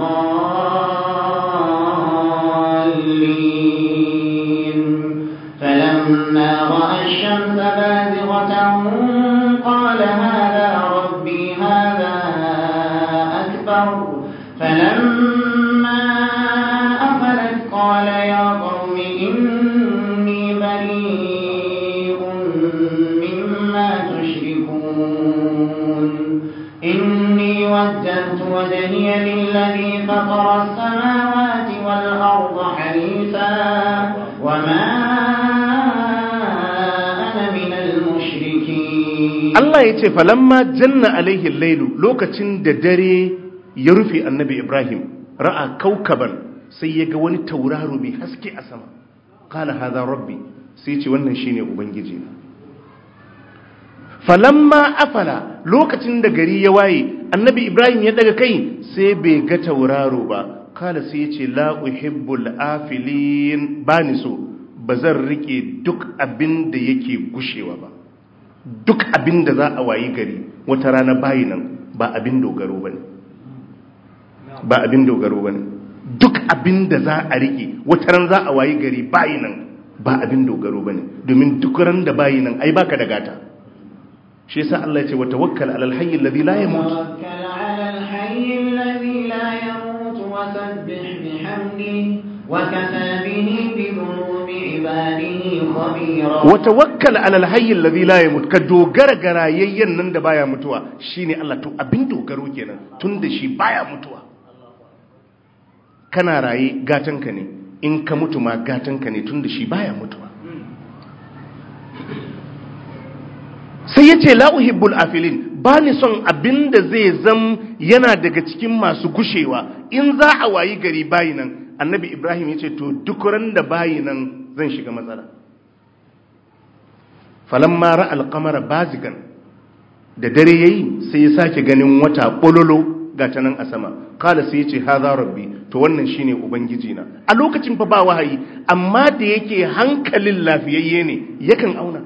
الضالين فلما رأى الشمس بازغة قال هذا ربي هذا أكبر فلما أفلت قال يا قوم إني بريء مما تشركون إني وجهت وجهي للذي فطر السماوات والأرض حنيفا وما أنا من المشركين. Allah ya ce falamma janna alaihi lailu, lokacin da dare ya rufe annabi Ibrahim, ra'a kaukaban sai ya ga wani tauraro mai haske a sama qala hadha rabbi sai ce wannan shine ubangiji na falamma afala lokacin da gari ya waye annabi ibrahim ya daga kai sai bai ga tauraro ba kala sai ya ce la uhibbul afilin bani so bazan rike duk abin da yake gushewa ba duk abin da za a wayi gari wata rana bayi nan ba abin dogaro bane ba abin dogaro bane duk abin da za a rike wata ran za a wayi gari bayi nan ba abin dogaro bane domin duk ran da bayi nan ai baka da gata shi yasa Allah ya ce wa tawakkal alal hayy alladhi la yamut tawakkal alal hayy alladhi la yamut wa sabbih bihamdihi wa kafa bihi bi dhunubi ibadihi khabira wa tawakkal alal hayy alladhi la yamut ka dogara ga rayayyen nan da baya mutuwa shine Allah to abin dogaro kenan tunda shi baya mutuwa kana raye gatanka ne in ka mutu ma gatanka ne tunda shi baya mutuwa sai ya ce la'uhibbul afilin ba ni son abin da zai zam yana daga cikin masu gushewa in za a wayi gari bayi nan annabi ibrahim ya ce to duk ran da bayi nan zan shiga matsala falamma ra'al qamara bazigan da dare yayi sai ya sake ganin wata bololo ga ta nan a sama kala sai ya ce hadha rabbi to wannan shine ubangiji na a lokacin fa ba wahayi amma da yake hankalin lafiyayye ne yakan auna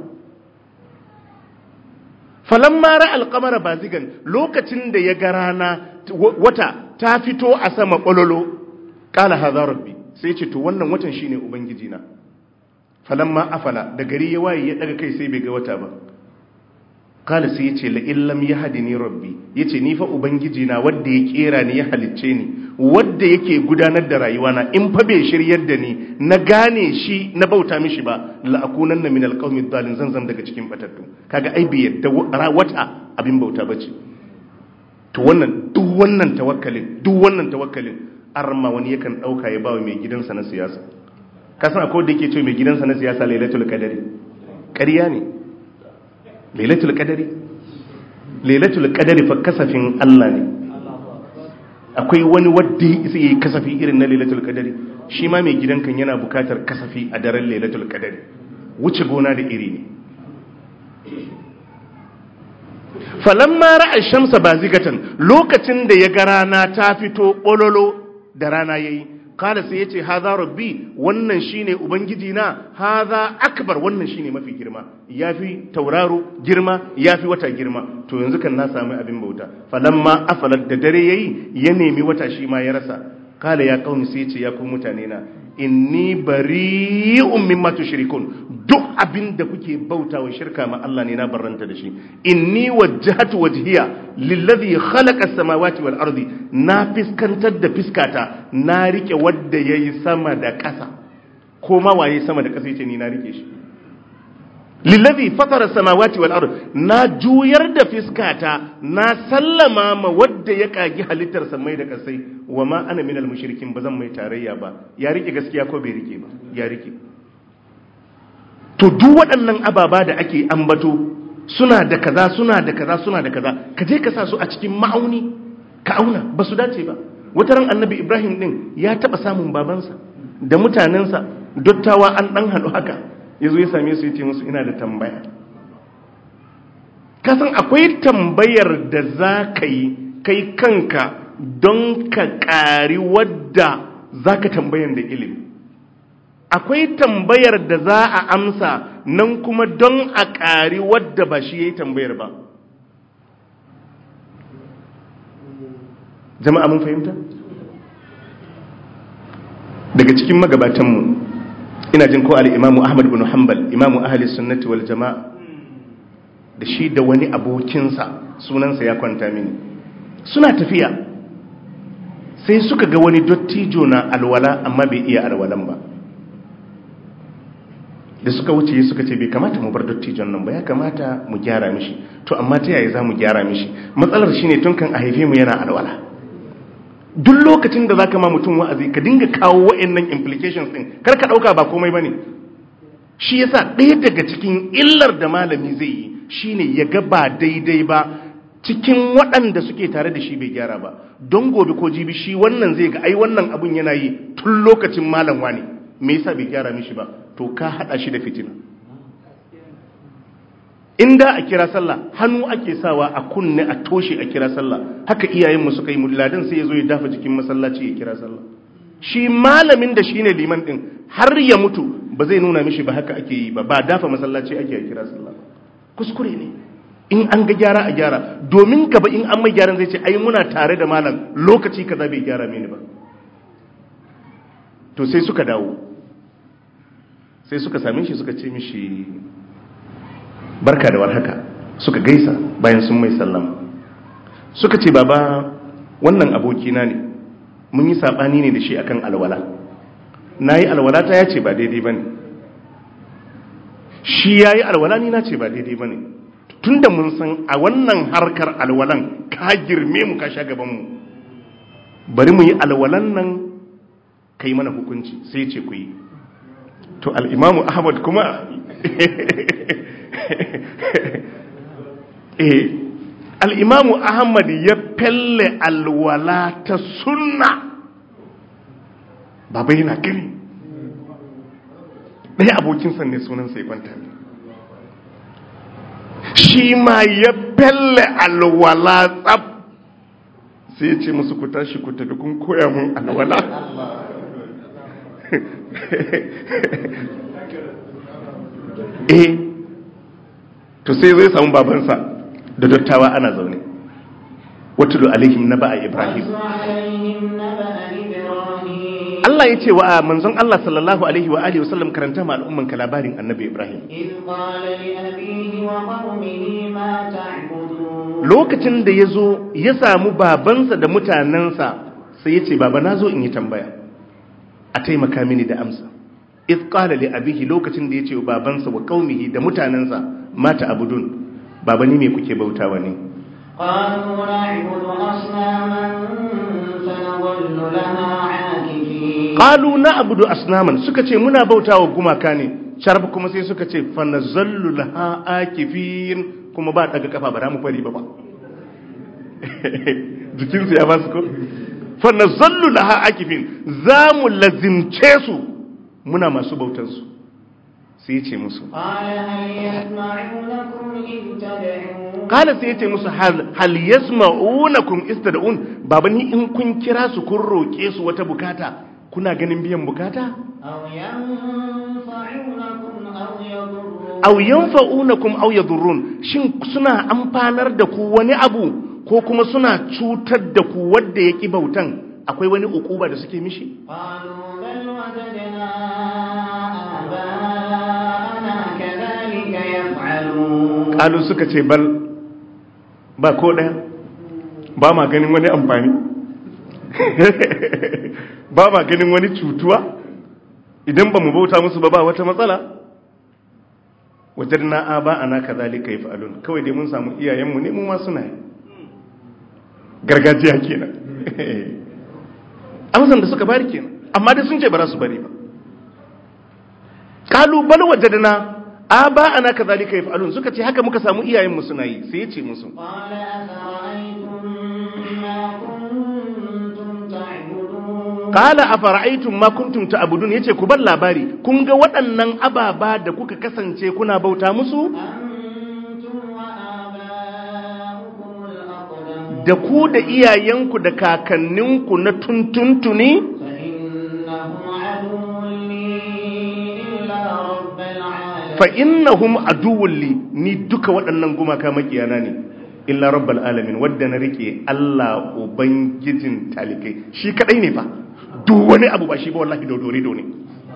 falamma ra'al qamara bazigan lokacin da ya ga rana wata ta fito a sama bololo kala hadha rabbi sai ce to wannan watan shine ubangiji na falamma afala da gari ya waye ya daga kai sai bai ga wata ba kala sai yace la illam yahdini rabbi yace ni fa ubangiji na wanda ya kera ni ya halicce ni wanda yake gudanar da rayuwa na in fa bai shiryar da ni na gane shi na bauta mishi ba la akunanna minal qaumi dhalin zanzam daga cikin batattu kaga ai bai yadda wata abin bauta bace to wannan duk wannan tawakkalin duk wannan tawakkalin arma wani yakan dauka ya bawa mai gidansa na siyasa kasan akwai da yake cewa mai gidansa na siyasa lailatul qadari ƙarya ne lailatul qadari lailatul qadari fa kasafin Allah ne akwai wani wanda yake yi kasafi irin na lailatul qadari shi ma mai gidan kan yana bukatar kasafi a daren lailatul qadari wuce gona da iri ne falamma ra'a shamsa bazigatan lokacin da ya ga rana ta fito bololo da rana yayi kada sai yace hadha rabbi wannan shine ubangiji na hadha akbar wannan shine mafi girma yafi tauraro girma yafi wata girma to yanzu kan na samu abin bauta falamma afalat da dare yayi ya nemi wata shi ma ya rasa kala ya kauni sai yace ya ku mutane na inni bari'un mimma tushrikun duk abin da kuke bautawa shirka ma Allah ne na barranta da shi inni wajjahtu wajhiya lillazi khalaqa as-samawati wal ardi na fiskantar da fiskata na rike wanda yayi sama da ƙasa ko ma waye sama da ƙasa yace ni na rike shi lillazi fatara as-samawati wal ardi na juyar da fiskata na sallama ma wanda ya kagi halittar samai da ƙasai wa ma ana minal mushrikin bazan mai tarayya ba ya rike gaskiya ko bai rike ba ya rike to duk waɗannan ababa da ake ambato suna da kaza suna da kaza suna da kaza ka je ka sa su a cikin ma'auni ka auna ba su dace ba wata ran annabi ibrahim din ya taba samun babansa da mutanensa dottawa an dan haɗu haka yazo ya same su yace musu ina da tambaya ka san akwai tambayar da za ka yi kai kanka don ka ƙari wadda za ka tambayan da ilimi akwai tambayar da za a amsa nan kuma don a ƙari wadda ba shi ya yi tambayar ba jama'a mun fahimta? daga cikin magabatanmu ina jin ko al'imamu ahmad bin hanbal imamu ahli sunnati wal jama'a da shi da wani abokinsa sunansa ya kwanta mini suna tafiya sai suka ga wani dottijo na alwala amma bai iya alwalan ba da suka wuce suka ce bai kamata mu bar dottijon nan ba ya kamata mu gyara mishi to amma ta yaya za mu gyara mishi matsalar shine tun kan a haife mu yana alwala duk lokacin da zaka ma mutum wa'azi ka dinga kawo wa'annan implications din kar ka dauka ba komai bane shi yasa ɗaya daga cikin illar da malami zai yi shine ya ga ba daidai ba cikin waɗanda suke tare da shi bai gyara ba, don gobe ko jibi shi wannan zai ga ai wannan abun yana yi tun lokacin malam wani, me yasa bai gyara mishi ba, to ka hada shi da fitina. Inda a kira sallah hannu ake sawa a kunne a toshe a kira sallah, haka iyayenmu suka yi, mulladan sai ya zo ya dafa jikin masallaci ya kira sallah. Shi malamin da shine liman din har ya mutu ba zai nuna mishi ba haka ake yi ba, ba dafa masallaci ake a kira sallah. Kuskure ne. In an ga gyara a gyara, domin gaba in an mai gyaran zai ce ai muna tare da malam lokaci kaza bai gyara mini ba. To sai suka dawo, sai suka same shi suka ce mishi barka da warhaka, suka gaisa bayan sun mai sallama. Suka ce baba wannan abokina ne, mun yi sabani ne da shi akan alwala, na yi alwala ta ya ce ba daidai ba ne, shi ya yi alwala ni na ce ba daidai ba ne. Tun da mun san a wannan harkar alwalan ka girme mu ka sha gabanmu, bari mu yi alwalan nan ka yi mana hukunci. Sai ce ku yi. To al'imamu Ahmad kuma eh, al'imamu Ahmad ya felle alwala ta sunna, baba yana gani ɗaya abokinsa ne sunan sai kwanta ne, shi ma ya felle alwala tsab, sai ya ce musu ku tashi ku tafi kun koya mun alwala. eh to sai zai samu babansa da dattawa ana zaune, watulu alaihim naba Ibrahim. Allah ya ce wa manzon Allah sallallahu alaihi wa alihi wasallam karanta ma al'umman ka labarin annabi Ibrahim. Lokacin da ya zo ya samu babansa da mutanensa sai ya ce baba na zo in yi tambaya a taimaka mini da amsa. Iz qala li abihi, lokacin da ya ce wa babansa wa qaumihi da mutanensa mata abudun, baba ni me kuke bautawa ne? qalu na'budu asnaman sanadhallu laha 'akifin. Qalu na'budu asnaman, suka ce muna bautawa gumaka ne, sharab kuma sai suka ce fa nazallu laha akifin, kuma ba daga kafa ba da mu fari ba ba. Jikinsu ya ba su ko? Fa nazallu laha akifin, za mu lazimce su muna masu bautansu. Sai ya ce musu kala sai ya ce musu hal yasma'unakum istad'un, baba ni in kun kira su kun roƙe su wata bukata kuna ganin biyan bukata? Aw yanfa'unakum aw yadurrun, shin suna amfanar da ku wani abu ko kuma suna cutar da ku wanda yaki bautan, akwai wani ukuba da suke mishi? Kalu suka ce bal ba ko ɗaya, ba ma ganin wani amfani, ba ma ganin wani cutuwa, idan ba mu bauta musu ba ba wata matsala. Wajen na'a ba ana ka zalika yi fa'alun, kawai dai mun samu iyayenmu ne mu ma suna yi, gargajiya kenan. Amsan da suka bari kenan, amma dai sun ce ba za su bari ba. Kalu bal wajadna aba ana kazalika yaf'alun, suka ce haka muka samu iyayen mu suna yi. Sai ya ce musu qala afara'aytum ma kuntum ta'budun, yace ku bar labari, kun ga waɗannan ababa da kuka kasance kuna bauta musu, da ku da iyayenku da kakanninku na tuntuntuni, fa innahum aduwwun li, ni duka waɗannan gumaka makiyana ne, illa rabbal alamin, wadda na rike Allah ubangijin talikai, shi kadai ne fa. Duk wani abu ba shi ba wallahi dodorido ne,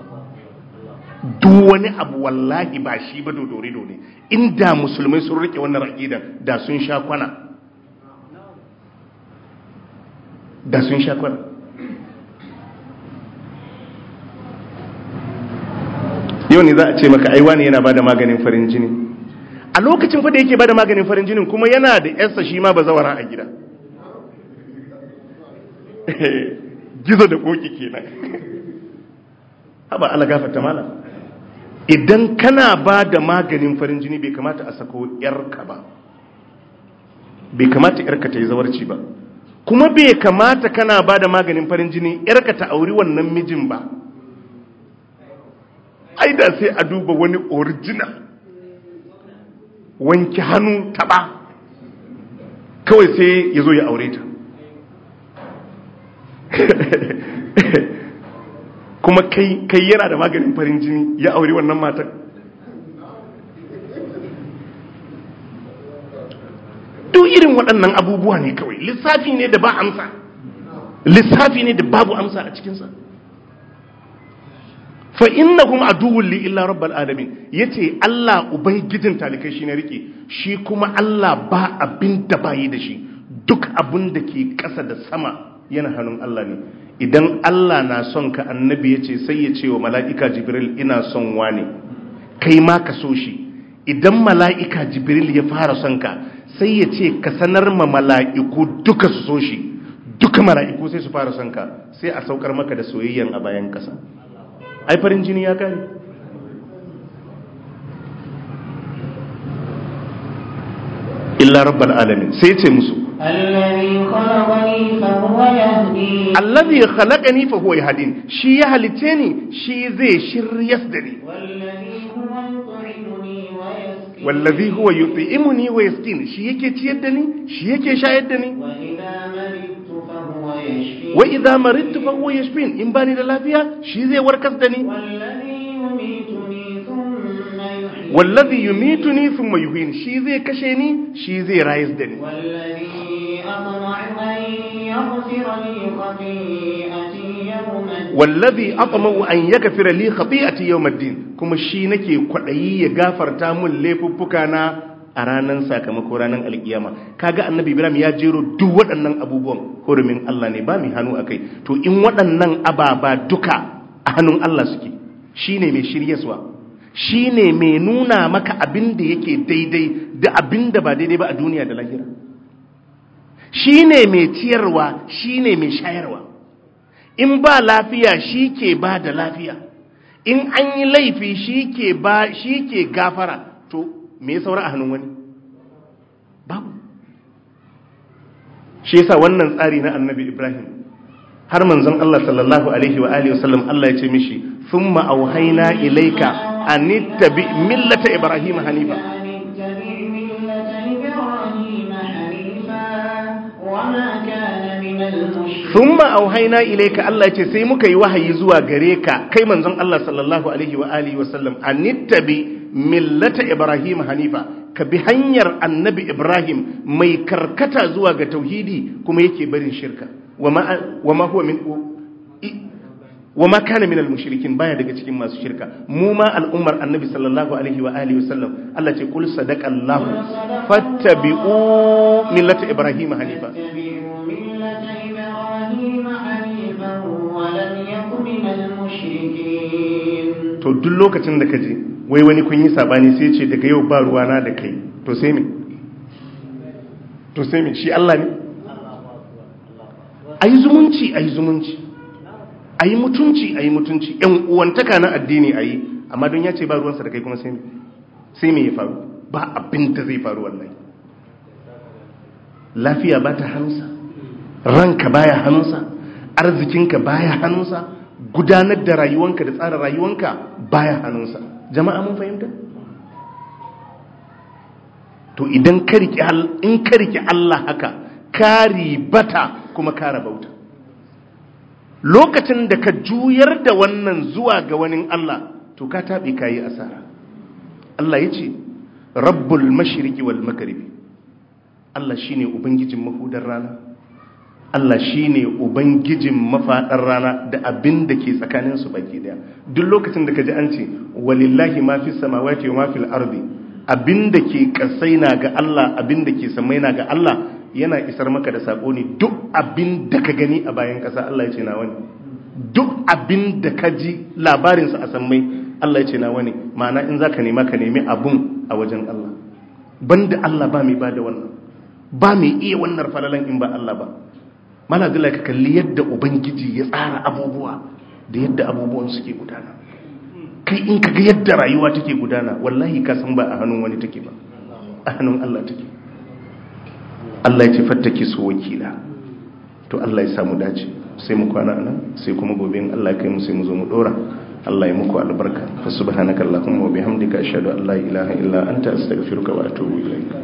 duk wani abu wallahi ba shi ba dodorido ne. Inda musulmai sun rike wannan aqidan da sun sha kwana, da sun sha kwana. Yau ne za a ce maka aiwa ne yana bada maganin farin jini, a lokacin fa da yake bada maganin farin jinin kuma yana da yarsa shi ma bazawara a gida. Gizo da koki kenan. Haba Allah gafarta malam, idan kana bada maganin farin jini bai kamata a sako yarka ba, bai kamata yarka ta yi zawarci ba, kuma bai kamata kana ba da maganin farin jini yarka ta auri wannan mijin ba. Ai da sai a duba wani original wanke hannu taba kawai sai ya zo ya aure ta. Kuma kai kai yana da maganin farin jini ya aure wannan matan. Duk irin waɗannan abubuwa ne kawai, lissafi ne da ba amsa, lissafi ne da babu amsa a cikinsa. Fa innahum aduwwun li illa rabbil alamin, yace Allah ubangijin talikai shi ne rike, shi kuma Allah ba abin da bayi da shi, duk abin da ke ƙasa da sama yana hannun Allah ne. Idan Allah na son ka, annabi yace sai ya ce wa mala'ika Jibril ina son wane, kai ma ka so shi. Idan mala'ika Jibril ya fara son ka, sai ya ce ka sanar ma mala'iku duka su so shi, duka mala'iku sai su fara son ka, sai a saukar maka da soyayyan a bayan ƙasa. Ai farin jini ya kare. Illa rabbal alamin, sai ce musu الذي خلقني فهو يهدين allazi khalaqani fa huwa yahdin, shi ya halice ni, shi zai shiryas da ni. والذي wallazi هو يطعمني ويسقين huwa yut'imuni wa yasqini, shi yake ciyar da ni, shi yake shayar da ni. وإذا مرضت فهو يشفين wa idza maridtu fa huwa yashfin, in bani da lafiya shi zai warkas da ni. والذي يميتني ثم يحيين wallazi yumituni thumma yuhyin, shi zai kashe ni, shi zai rayas da ni. والذي أطمع أن يغفر لي خطيئتي يوم الدين wallazi atma'u an yaghfira li khati'ati yawm ad-din, kuma shi nake kwadayi ya gafarta mun laifuffuka na a ranar sakamako, ranar alkiyama. Kaga annabi Ibrahim ya jero duk waɗannan abubuwan hurumin Allah ne, ba mai hannu akai. To in waɗannan ababa duka a hannun Allah suke, shine mai shiryaswa, shine mai nuna maka abin da yake daidai da abin da ba daidai ba a duniya da lahira, shine mai ciyarwa, shine mai shayarwa. In ba lafiya shi ke ba da lafiya, in an yi laifi shi ke ba, shi ke gafara. To me ya saura a hannun wani? Babu. Shi yasa wannan tsari na annabi Ibrahim, har manzon Allah sallallahu alaihi wa alihi wasallam, Allah ya ce mishi thumma auhayna ilayka an ittabi millata Ibrahim hanifa. Thumma auhayna ilayka, Allah ya ce sai muka yi wahayi zuwa gare ka kai manzon Allah sallallahu alaihi wa alihi wasallam, an ittabi millata Ibrahim hanifa, ka bi hanyar annabi Ibrahim mai karkata zuwa ga tauhidi kuma yake barin shirka. Wama huwa min wama kana minal mushrikin, baya daga cikin masu shirka. Mu ma al'ummar annabi sallallahu alaihi wa alihi wasallam, Allah ce kul sadaqallahu fattabi'u millata Ibrahim hanifa. To duk lokacin da kaje wai wani kun yi sabani sai ce daga yau ba ruwana da kai, to sai me? To sai me? Shi Allah ne? Ayi zumunci, ayi zumunci, ayi mutunci, ayi mutunci, yan uwantaka na addini ayi, amma don ya ce ba ruwansa da kai kuma sai me? Sai me ya faru? Ba abin da zai faru wallahi. Lafiya ba ta hannunsa, ranka baya hannunsa, arzikinka baya hannunsa, gudanar da rayuwanka da tsara rayuwanka baya hannunsa. Jama'a mun fahimta? To idan ka riki in ka riki Allah haka, ka ribata kuma ka rabauta. Lokacin da ka juyar da wannan zuwa ga wani Allah, to ka tabe kayi asara. Allah yace Rabbul mashriqi wal maghribi, Allah shine ubangijin mahudar rana, Allah shine ubangijin mafadar rana da abin da ke tsakanin su baki daya. Duk lokacin da kaji an ce walillahi ma fis samawati wa ma fil ardi, abin da ke kasai na ga Allah, abin da ke samai na ga Allah, yana isar maka da sako ne. Duk abin da ka gani a bayan kasa, Allah ya ce na wani. Duk abin da ka ji labarin sa a samai, Allah ya ce na wani. Ma'ana in zaka nema ka nemi abun a wajen Allah. Banda Allah ba mai bada wannan, ba mai iya wannan falalan in ba Allah ba. Mala Abdullahi, ka kalli yadda Ubangiji ya tsara abubuwa da yadda abubuwan suke gudana. Kai in kaga yadda rayuwa take gudana, wallahi ka san ba a hannun wani take ba, a hannun Allah take. Allah ya ce fattaki su wakila. To Allah ya samu dace, sai mu kwana nan, sai kuma gobe in Allah ya kai mu sai mu zo mu dora. Allah ya muku albarka. Fa subhanakallahumma wa bihamdika ashhadu an la ilaha illa anta astaghfiruka wa atubu ilayk.